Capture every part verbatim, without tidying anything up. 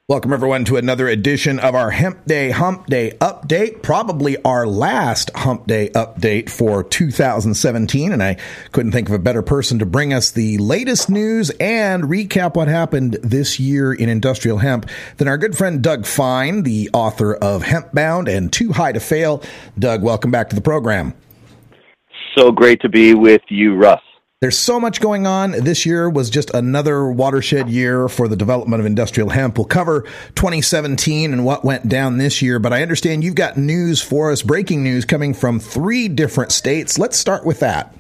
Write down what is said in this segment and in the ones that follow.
Welcome, everyone, to another edition of our Hemp Day Hump Day update, probably our last Hump Day update for two thousand seventeen, and I couldn't think of a better person to bring us the latest news and recap what happened this year in industrial hemp than our good friend Doug Fine, the author of Hempbound and Too High to Fail. Doug, welcome back to the program. So great to be with you, Russ. There's so much going on. This year was just another watershed year for the development of industrial hemp. We'll cover twenty seventeen and what went down this year, but I understand you've got news for us, breaking news coming from three different states. Let's start with that.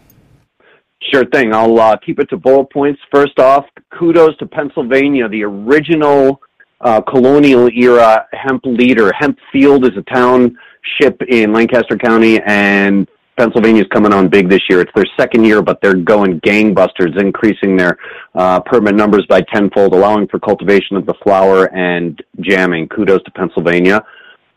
Sure thing. I'll uh, keep it to bullet points. First off, kudos to Pennsylvania, the original uh, colonial era hemp leader. Hempfield is a township in Lancaster County, and Pennsylvania's coming on big this year. It's their second year, but they're going gangbusters, increasing their uh, permit numbers by tenfold, allowing for cultivation of the flower and jamming. Kudos to Pennsylvania.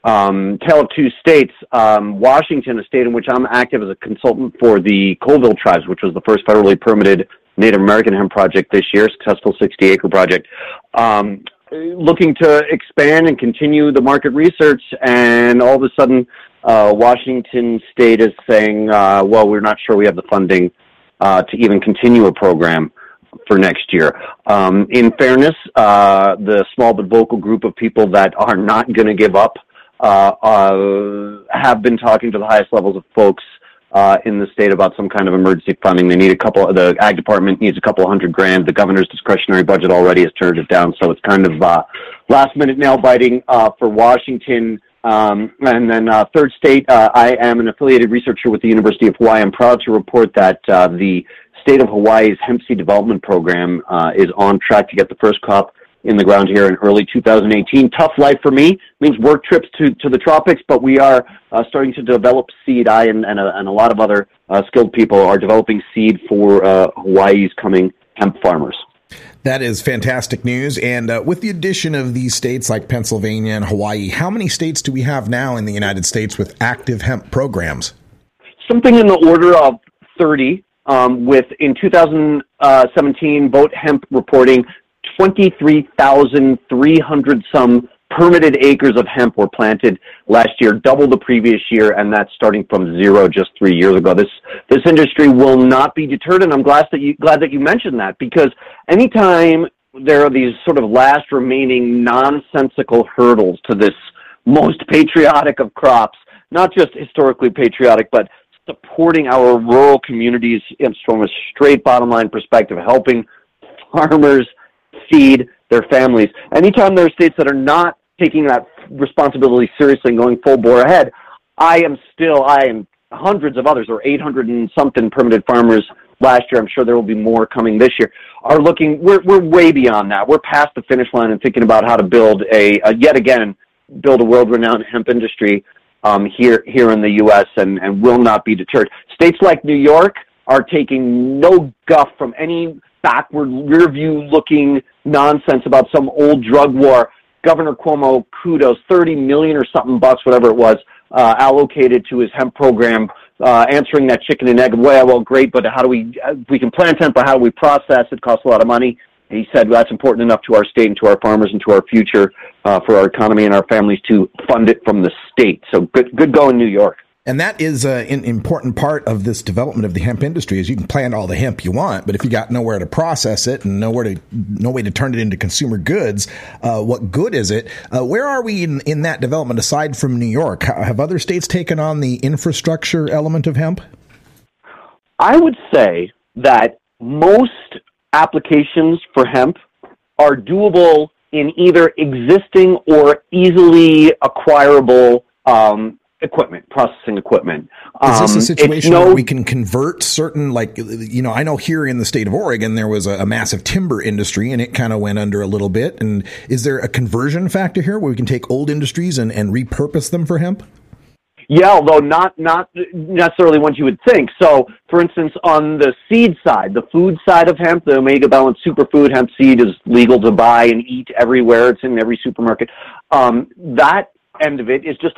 Um, tale of two states, um, Washington, a state in which I'm active as a consultant for the Colville Tribes, which was the first federally permitted Native American hemp project this year, successful sixty-acre project. Um, looking to expand and continue the market research, and all of a sudden, Uh, Washington State is saying, uh, well, we're not sure we have the funding uh, to even continue a program for next year. Um, in fairness, uh, the small but vocal group of people that are not going to give up uh, uh, have been talking to the highest levels of folks uh, in the state about some kind of emergency funding. They need a couple, the Ag Department needs a couple hundred grand. The governor's discretionary budget already has turned it down, so it's kind of uh, last-minute nail-biting uh, for Washington. Um, and then uh, third state, uh, I am an affiliated researcher with the University of Hawaii. I'm proud to report that uh, the state of Hawaii's hemp seed development program uh, is on track to get the first crop in the ground here in early two thousand eighteen. Tough life for me, means work trips to, to the tropics, but we are uh, starting to develop seed. I and, and, a, and a lot of other uh, skilled people are developing seed for uh, Hawaii's coming hemp farmers. That is fantastic news. And uh, with the addition of these states like Pennsylvania and Hawaii, how many states do we have now in the United States with active hemp programs? Something in the order of thirty, um, with in two thousand seventeen, Vote Hemp reporting twenty-three thousand three hundred some permitted acres of hemp were planted last year, double the previous year, and that's starting from zero just three years ago. This this industry will not be deterred, and I'm glad that you glad that you mentioned that, because anytime there are these sort of last remaining nonsensical hurdles to this most patriotic of crops, not just historically patriotic, but supporting our rural communities from a straight bottom line perspective, helping farmers feed their families. Anytime there are states that are not taking that responsibility seriously and going full bore ahead, I am still, I and hundreds of others, or eight hundred and something permitted farmers last year, I'm sure there will be more coming this year, are looking, we're we're way beyond that. We're past the finish line and thinking about how to build a, a yet again, build a world-renowned hemp industry um, here here in the U S and, and will not be deterred. States like New York are taking no guff from any backward, rear-view-looking nonsense about some old drug war. Governor Cuomo, kudos, thirty million or something bucks, whatever it was, uh, allocated to his hemp program, uh, answering that chicken and egg, well, well, great, but how do we, we can plant hemp, but how do we process it? It costs a lot of money. And he said, well, that's important enough to our state and to our farmers and to our future, uh, for our economy and our families to fund it from the state. So good, good going, New York. And that is uh, an important part of this development of the hemp industry, is you can plant all the hemp you want, but if you got nowhere to process it and nowhere to no way to turn it into consumer goods, uh, what good is it? Uh, where are we in, in that development aside from New York? Have other states taken on the infrastructure element of hemp? I would say that most applications for hemp are doable in either existing or easily acquirable um equipment, processing equipment. Is this a Um, situation no, where we can convert certain, like, you know, I know here in the state of Oregon, there was a, a massive timber industry and it kind of went under a little bit. And is there a conversion factor here where we can take old industries and, and repurpose them for hemp? Yeah, although not not necessarily ones you would think. So, for instance, on the seed side, the food side of hemp, the Omega Balance Superfood hemp seed is legal to buy and eat everywhere. It's in every supermarket. Um, that end of it is just about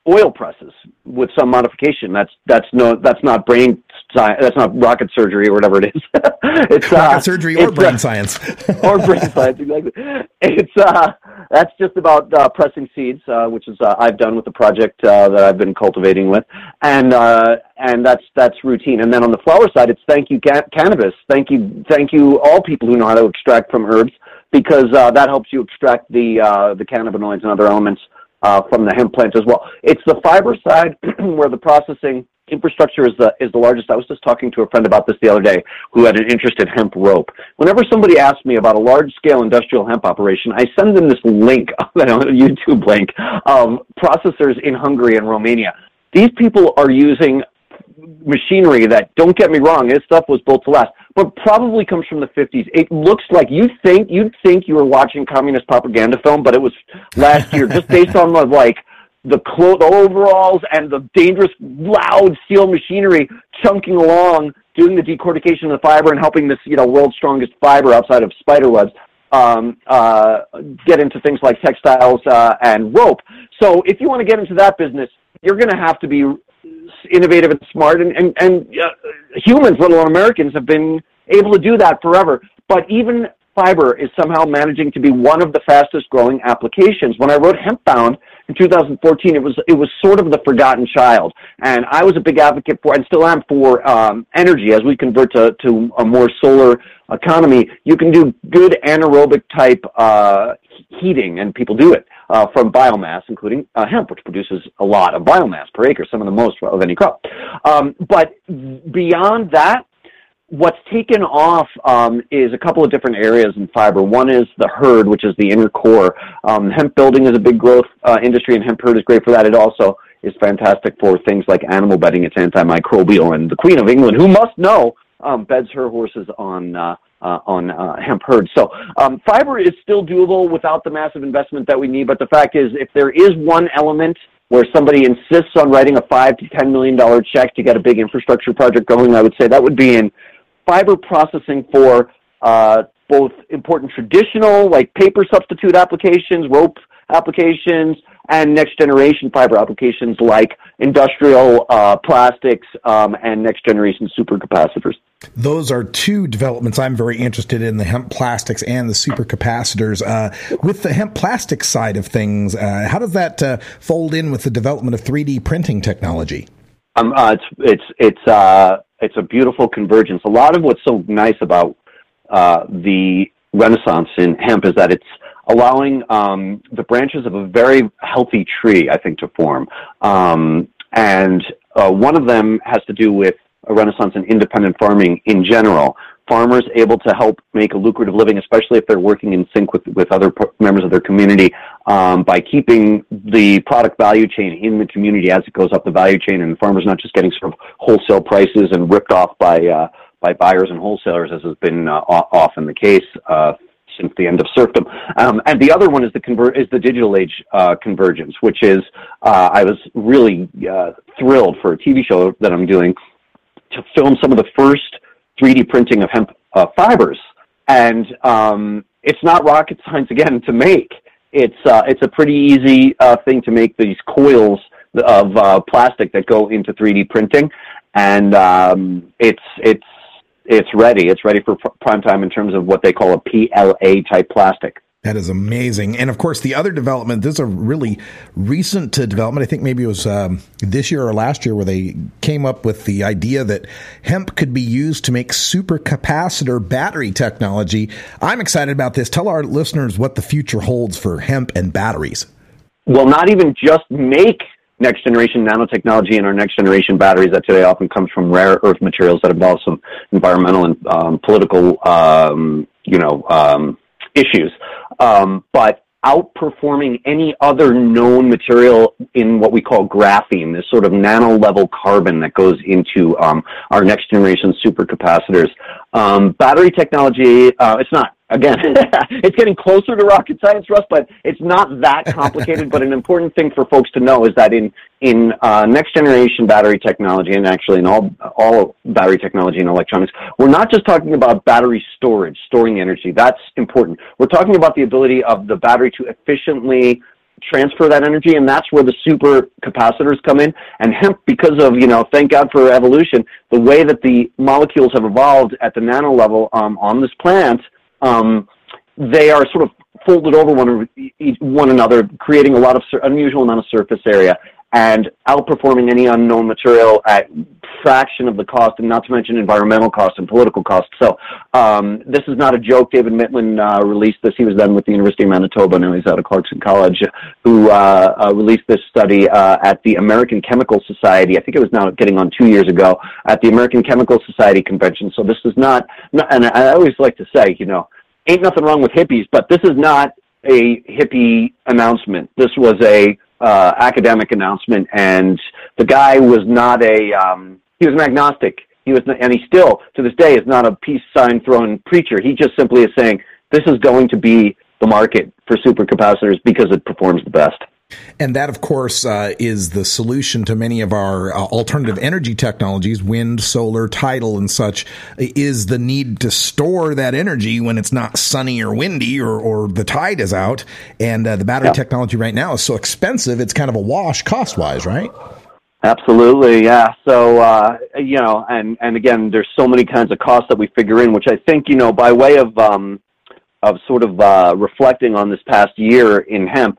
oil presses with some modification. That's that's no that's not brain science. That's not rocket surgery or whatever it is. It's rocket uh, surgery or it's, brain uh, science. or brain science, exactly. It's uh, that's just about uh, pressing seeds, uh, which is uh, I've done with the project uh, that I've been cultivating with, and uh, and that's that's routine. And then on the flower side, it's thank you ca- cannabis, thank you thank you all people who know how to extract from herbs, because uh, that helps you extract the uh, the cannabinoids and other elements Uh, from the hemp plant as well. It's the fiber side where the processing infrastructure is the is the largest. I was just talking to a friend about this the other day who had an interest in hemp rope. Whenever somebody asks me about a large-scale industrial hemp operation, I send them this link, a YouTube link, of processors in Hungary and Romania. These people are using machinery that, don't get me wrong, this stuff was built to last, but probably comes from the fifties. It looks like you think you'd think you were watching communist propaganda film, but it was last year, just based on the like the, clo- the overalls and the dangerous, loud steel machinery chunking along, doing the decortication of the fiber and helping this, you know, world's strongest fiber outside of spider webs um, uh, get into things like textiles uh, and rope. So if you want to get into that business, you're going to have to be innovative and smart, and, and, and uh, humans, let alone Americans, have been able to do that forever. But even fiber is somehow managing to be one of the fastest growing applications. When I wrote Hempbound in two thousand fourteen, it was it was sort of the forgotten child, and I was a big advocate for, and still am, for um, energy. As we convert to, to a more solar economy, you can do good anaerobic type uh, heating, and people do it. Uh, from biomass, including uh, hemp, which produces a lot of biomass per acre, some of the most of any crop. Um, but beyond that, what's taken off um, is a couple of different areas in fiber. One is the hurd, which is the inner core. Um, hemp building is a big growth uh, industry, and hemp hurd is great for that. It also is fantastic for things like animal bedding. It's antimicrobial, and the Queen of England, who must know, um, beds her horses on uh, Uh, on uh, hemp herd. So um, fiber is still doable without the massive investment that we need, but the fact is, if there is one element where somebody insists on writing a five to ten million dollar check to get a big infrastructure project going, I would say that would be in fiber processing for uh, both important traditional, like paper substitute applications, rope applications, and next generation fiber applications like industrial uh, plastics um, and next generation supercapacitors. Those are two developments I'm very interested in, the hemp plastics and the supercapacitors. Uh, with the hemp plastic side of things, uh, how does that uh, fold in with the development of three D printing technology? Um, uh, it's it's it's uh, it's a beautiful convergence. A lot of what's so nice about uh, the renaissance in hemp is that it's allowing um, the branches of a very healthy tree, I think, to form. Um, and uh, one of them has to do with a renaissance in independent farming in general. Farmers able to help make a lucrative living, especially if they're working in sync with, with other p- members of their community, um, by keeping the product value chain in the community as it goes up the value chain, and the farmers not just getting sort of wholesale prices and ripped off by uh, by buyers and wholesalers, as has been uh, often the case uh, since the end of serfdom. Um, and the other one is the convert is the digital age uh, convergence, which is uh, I was really uh, thrilled for a T V show that I'm doing to film some of the first three D printing of hemp uh, fibers, and um, it's not rocket science again to make. It's uh, it's a pretty easy uh, thing to make these coils of uh, plastic that go into three D printing, and um, it's it's it's ready. It's ready for pr- prime time in terms of what they call a P L A type plastic. That is amazing. And of course, the other development, this is a really recent uh, development. I think maybe it was um, this year or last year where they came up with the idea that hemp could be used to make supercapacitor battery technology. I'm excited about this. Tell our listeners what the future holds for hemp and batteries. Well, not even just make next generation nanotechnology and our next generation batteries that today often comes from rare earth materials that involve some environmental and um, political, um, you know, um, issues, um, but outperforming any other known material in what we call graphene, this sort of nano-level carbon that goes into um, our next-generation supercapacitors. Um, battery technology, uh, it's not, again, it's getting closer to rocket science, Russ, but it's not that complicated. But an important thing for folks to know is that in in uh, next-generation battery technology, and actually in all all battery technology and electronics, we're not just talking about battery storage, storing energy. That's important. We're talking about the ability of the battery to efficiently transfer that energy, and that's where the super capacitors come in. And hemp, because of, you know, thank God for evolution, the way that the molecules have evolved at the nano level um, on this plant, um, they are sort of folded over one, one another, creating a lot of unusual amount of surface area and outperforming any unknown material at fraction of the cost, and not to mention environmental cost and political cost. So um, this is not a joke. David Mitlin uh, released this. He was then with the University of Manitoba, now he's out of Clarkson College, who uh, uh, released this study uh, at the American Chemical Society. I think it was now getting on two years ago at the American Chemical Society convention. So this is not, not and I always like to say, you know, ain't nothing wrong with hippies, but this is not a hippie announcement. This was a uh, academic announcement, and the guy was not a, um, he was an agnostic. He was, and he still, to this day, is not a peace sign throwing preacher. He just simply is saying, this is going to be the market for supercapacitors because it performs the best. And that, of course, uh, is the solution to many of our uh, alternative energy technologies, wind, solar, tidal, and such, is the need to store that energy when it's not sunny or windy or, or the tide is out. And uh, the battery yeah. technology right now is so expensive, it's kind of a wash cost-wise, right? Absolutely, yeah. So, uh, you know, and, and again, there's so many kinds of costs that we figure in, which I think, you know, by way of um, of sort of uh, reflecting on this past year in hemp,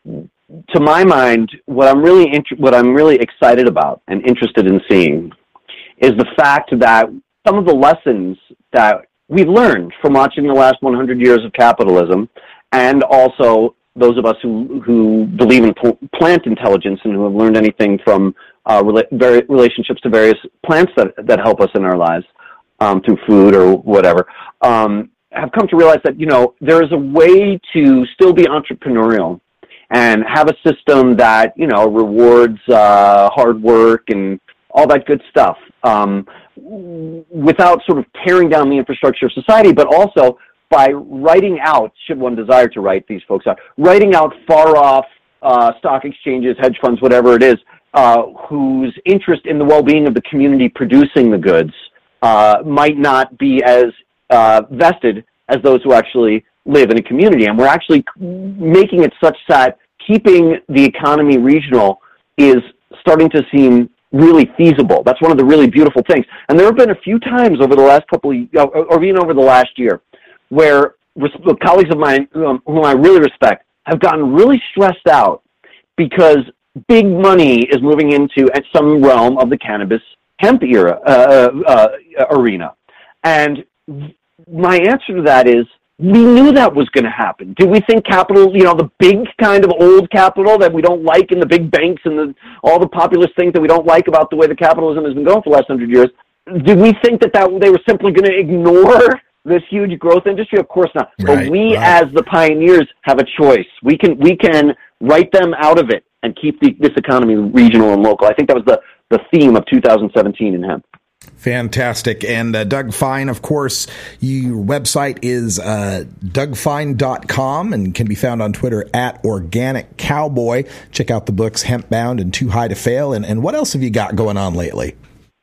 to my mind, what I'm really int- what I'm really excited about and interested in seeing is the fact that some of the lessons that we've learned from watching the last one hundred years of capitalism, and also those of us who who believe in pl- plant intelligence and who have learned anything from uh, rela- vari- relationships to various plants that that help us in our lives um, through food or whatever, um, have come to realize that, you know, there is a way to still be entrepreneurial and have a system that, you know, rewards uh, hard work and all that good stuff, um, without sort of tearing down the infrastructure of society, but also by writing out, should one desire to write these folks out, writing out far-off uh, stock exchanges, hedge funds, whatever it is, uh, whose interest in the well-being of the community producing the goods uh, might not be as uh, vested as those who actually live in a community. And we're actually making it such that keeping the economy regional is starting to seem really feasible. That's one of the really beautiful things. And there have been a few times over the last couple of, or even over the last year, where colleagues of mine, um, whom I really respect, have gotten really stressed out because big money is moving into at some realm of the cannabis hemp era uh, uh, arena. And my answer to that is, we knew that was going to happen. Did we think capital, you know, the big kind of old capital that we don't like, and the big banks and the, all the populist things that we don't like about the way the capitalism has been going for the last hundred years, did we think that, that they were simply going to ignore this huge growth industry? Of course not. Right, but we, right. as the pioneers, have a choice. We can we can write them out of it and keep the, this economy regional and local. I think that was the, the theme of two thousand seventeen in hemp. Fantastic. And uh, Doug Fine, of course, your website is uh, doug fine dot com and can be found on Twitter at Organic Cowboy. Check out the books Hempbound and Too High to Fail. And, and what else have you got going on lately?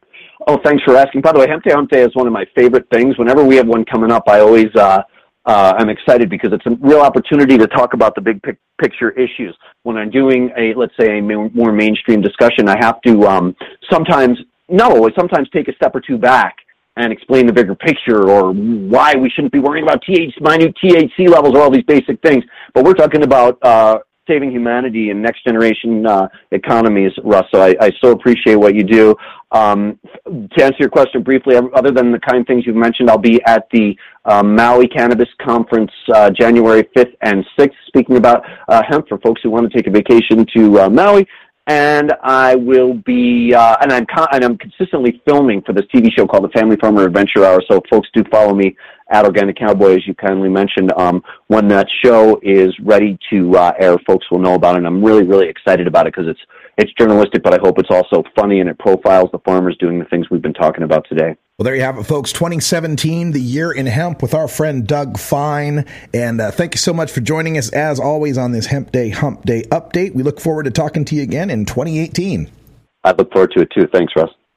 Oh, thanks for asking. By the way, Hemp Day Hump Day is one of my favorite things. Whenever we have one coming up, I always uh, uh, I'm excited because it's a real opportunity to talk about the big pic- picture issues. When I'm doing a, let's say, a more mainstream discussion, I have to um, sometimes not always, sometimes take a step or two back and explain the bigger picture, or why we shouldn't be worrying about T H C, minute T H C levels, or all these basic things. But we're talking about uh, saving humanity and next generation uh, economies, Russ. So I, I so appreciate what you do. Um, to answer your question briefly, other than the kind things you've mentioned, I'll be at the uh, Maui Cannabis Conference uh, January fifth and sixth, speaking about uh, hemp for folks who want to take a vacation to uh, Maui. And I will be, uh, and I'm con- and I'm consistently filming for this T V show called The Family Farmer Adventure Hour. So folks, do follow me at Organic Cowboy, as you kindly mentioned. Um, when that show is ready to uh, air, folks will know about it. And I'm really, really excited about it because it's it's journalistic, but I hope it's also funny, and it profiles the farmers doing the things we've been talking about today. Well, there you have it, folks. twenty seventeen, the year in hemp, with our friend Doug Fine. And uh, thank you so much for joining us, as always, on this Hemp Day Hump Day update. We look forward to talking to you again in twenty eighteen. I look forward to it, too. Thanks, Russ.